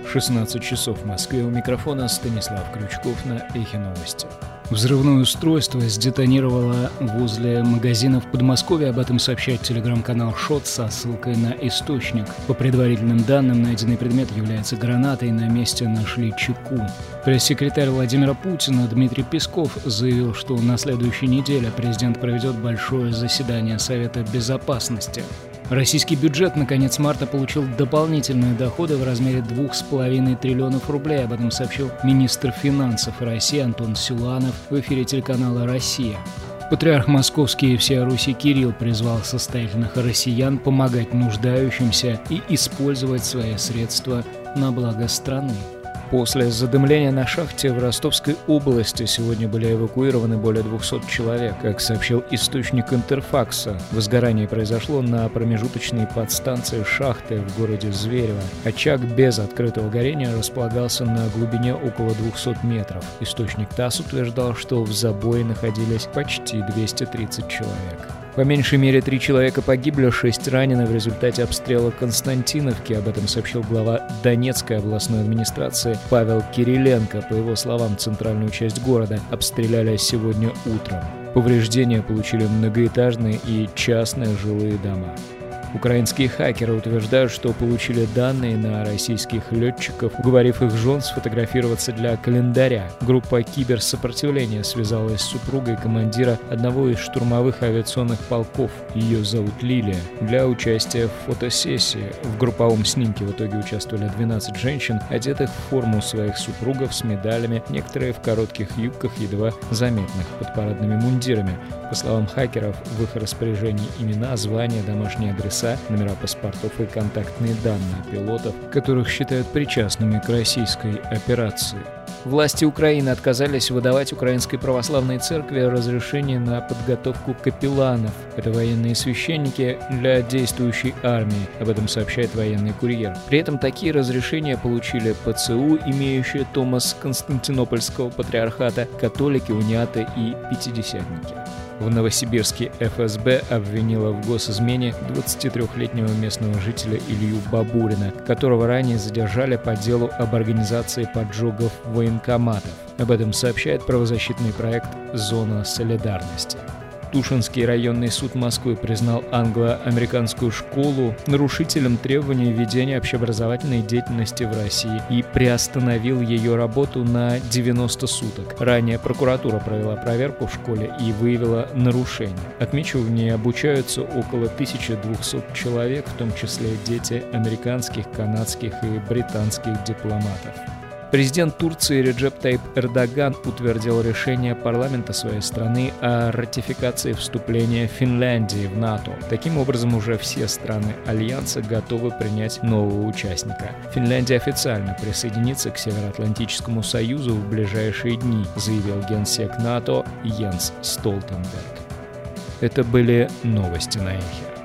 16 часов в Москве. У микрофона Станислав Крючков на Эхе Новости. Взрывное устройство сдетонировало возле магазина в Подмосковье. Об этом сообщает телеграм-канал ШОТ со ссылкой на источник. По предварительным данным, найденный предмет является гранатой. На месте нашли чеку. Пресс-секретарь Владимира Путина Дмитрий Песков заявил, что на следующей неделе президент проведет большое заседание Совета Безопасности. Российский бюджет на конец марта получил дополнительные доходы в размере 2,5 триллионов рублей. Об этом сообщил министр финансов России Антон Силуанов в эфире телеканала «Россия». Патриарх Московский и всея Руси Кирилл призвал состоятельных россиян помогать нуждающимся и использовать свои средства на благо страны. После задымления на шахте в Ростовской области сегодня были эвакуированы более 200 человек. Как сообщил источник Интерфакса, возгорание произошло на промежуточной подстанции шахты в городе Зверево. Очаг без открытого горения располагался на глубине около 200 метров. Источник ТАСС утверждал, что в забое находились почти 230 человек. По меньшей мере 3 человека погибли, 6 ранены в результате обстрела Константиновки. Об этом сообщил глава Донецкой областной администрации Павел Кириленко. По его словам, центральную часть города обстреляли сегодня утром. Повреждения получили многоэтажные и частные жилые дома. Украинские хакеры утверждают, что получили данные на российских летчиков, уговорив их жен сфотографироваться для календаря. Группа киберсопротивления связалась с супругой командира одного из штурмовых авиационных полков. Ее зовут Лилия. Для участия в фотосессии в групповом снимке в итоге участвовали 12 женщин, одетых в форму своих супругов с медалями, некоторые в коротких юбках, едва заметных под парадными мундирами. По словам хакеров, в их распоряжении имена, звания, домашние адреса, номера паспортов и контактные данные пилотов, которых считают причастными к российской операции. Власти Украины отказались выдавать Украинской православной церкви разрешение на подготовку капелланов. Это военные священники для действующей армии. Об этом сообщает военный курьер. При этом такие разрешения получили ПЦУ, имеющие томос Константинопольского патриархата, католики, униаты и пятидесятники. В Новосибирске ФСБ обвинила в госизмене 23-летнего местного жителя Илью Бабурина, которого ранее задержали по делу об организации поджогов военкоматов. Об этом сообщает правозащитный проект «Зона солидарности». Тушинский районный суд Москвы признал англо-американскую школу нарушителем требований ведения общеобразовательной деятельности в России и приостановил ее работу на 90 суток. Ранее прокуратура провела проверку в школе и выявила нарушения. Отмечу, в ней обучаются около 1200 человек, в том числе дети американских, канадских и британских дипломатов. Президент Турции Реджеп Тайип Эрдоган утвердил решение парламента своей страны о ратификации вступления Финляндии в НАТО. Таким образом, уже все страны Альянса готовы принять нового участника. Финляндия официально присоединится к Североатлантическому союзу в ближайшие дни, заявил генсек НАТО Йенс Столтенберг. Это были новости на Эхе.